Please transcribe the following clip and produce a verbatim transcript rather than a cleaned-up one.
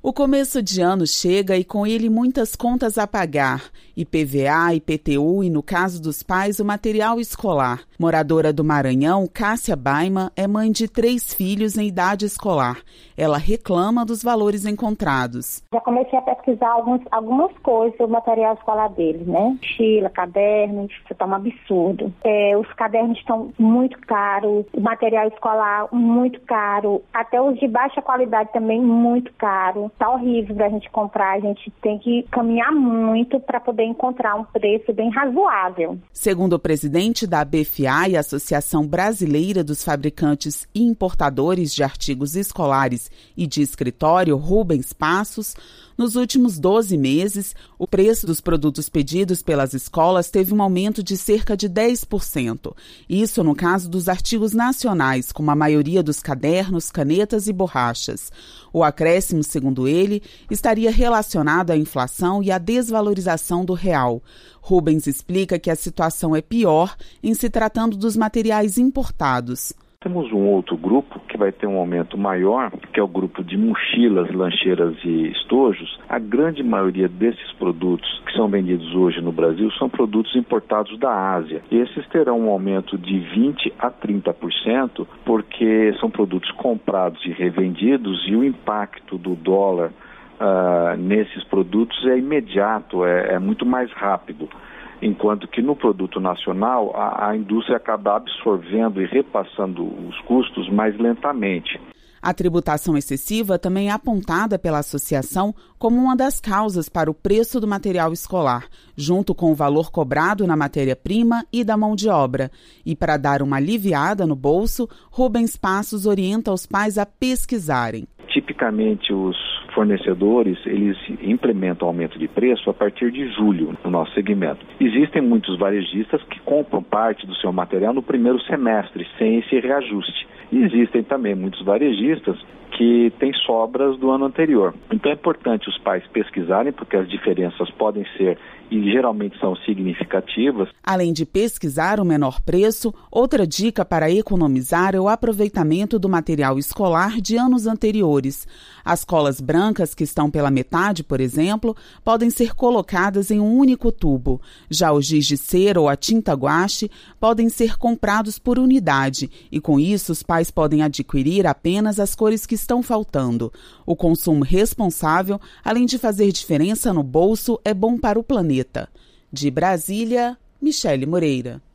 O começo de ano chega e com ele muitas contas a pagar, I P V A, I P T U e, no caso dos pais, o material escolar. Moradora do Maranhão, Cássia Baima é mãe de três filhos em idade escolar. Ela reclama dos valores encontrados. Já comecei a pesquisar alguns, algumas coisas sobre o material escolar deles, né? Mochila, cadernos, isso tá um absurdo. É, os cadernos estão muito caros, o material escolar muito caro, até os de baixa qualidade também muito caro. Tá horrível pra gente comprar, a gente tem que caminhar muito para poder encontrar um preço bem razoável. Segundo o presidente da A B F A e Associação Brasileira dos Fabricantes e Importadores de Artigos Escolares e de Escritório, Rubens Passos, nos últimos doze meses, o preço dos produtos pedidos pelas escolas teve um aumento de cerca de dez por cento. Isso no caso dos artigos nacionais, como a maioria dos cadernos, canetas e borrachas. O acréscimo, segundo ele, estaria relacionado à inflação e à desvalorização do real. Rubens explica que a situação é pior em se tratando dos materiais importados. Temos um outro grupo que vai ter um aumento maior, que é o grupo de mochilas, lancheiras e estojos. A grande maioria desses produtos que são vendidos hoje no Brasil são produtos importados da Ásia. Esses terão um aumento de vinte a trinta por cento, porque são produtos comprados e revendidos e o impacto do dólar uh, nesses produtos é imediato, é, é muito mais rápido. Enquanto que no produto nacional, a, a indústria acaba absorvendo e repassando os custos mais lentamente. A tributação excessiva também é apontada pela associação como uma das causas para o preço do material escolar, junto com o valor cobrado na matéria-prima e da mão de obra. E para dar uma aliviada no bolso, Rubens Passos orienta os pais a pesquisarem. Tipicamente, os fornecedores, eles implementam aumento de preço a partir de julho no nosso segmento. Existem muitos varejistas que compram parte do seu material no primeiro semestre, sem esse reajuste. E existem também muitos varejistas que têm sobras do ano anterior. Então é importante os pais pesquisarem, porque as diferenças podem ser e geralmente são significativas. Além de pesquisar o menor preço, outra dica para economizar é o aproveitamento do material escolar de anos anteriores. As colas brancas que estão pela metade, por exemplo, podem ser colocadas em um único tubo. Já o giz de cera ou a tinta guache podem ser comprados por unidade e, com isso, os pais podem adquirir apenas as cores que estão faltando. O consumo responsável, além de fazer diferença no bolso, é bom para o planeta. De Brasília, Michele Moreira.